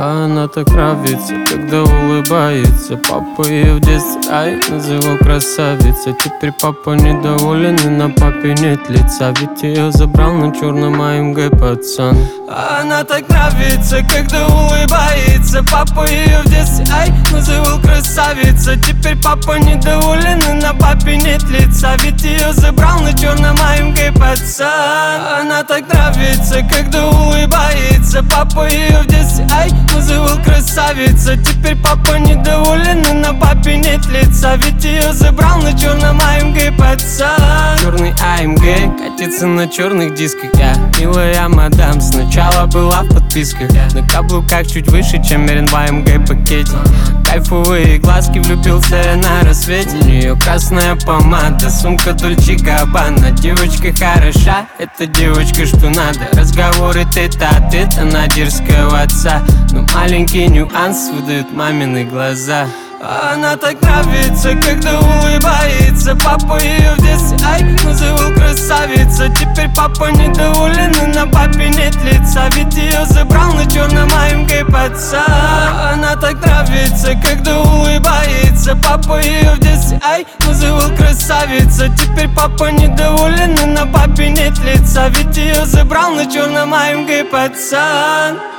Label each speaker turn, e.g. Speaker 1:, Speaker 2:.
Speaker 1: А она так нравится, когда улыбается. Папа ее в детстве, ай, называл красавицей. Теперь папа недоволен и на папе нет лица. Ведь ее забрал на черном АМГ пацан. А она так нравится, когда улыбается. Папа ее в детстве, ай, называл красавицей. Теперь папа недоволен и на папе нет лица. Ведь ее забрал на черном АМГ пацан. Она так нравится, когда улыбается. Папа ее в детстве, ай, называл красавица. Теперь папа недоволен и на папе нет лица. Ведь ее забрал на черном АМГ пацан. Черный АМГ катится на черных дисках. Я милая мадам, сначала была в подписках. На каблуках чуть выше, чем Мерин в АМГ пакете. Кайфовые глазки, влюбился я на рассвете. У нее красная помада, сумка Дольче Габбана. Девочка хороша, это девочка что надо. Разговоры тет-а-тет, она дерзкого отца. Но маленький нюанс выдают мамины глаза. А она так нравится, когда улыбается. Папа ее в детстве, ай, называл красавица. Теперь папа недоволен и на папе нет лица. Ведь ее забрал на черном АМГ пацан. Она так нравится, когда улыбается. Папа ее в детстве, ай, называл красавица. Теперь папа недоволен и на папе нет лица. Ведь ее забрал на черном АМГ пацан.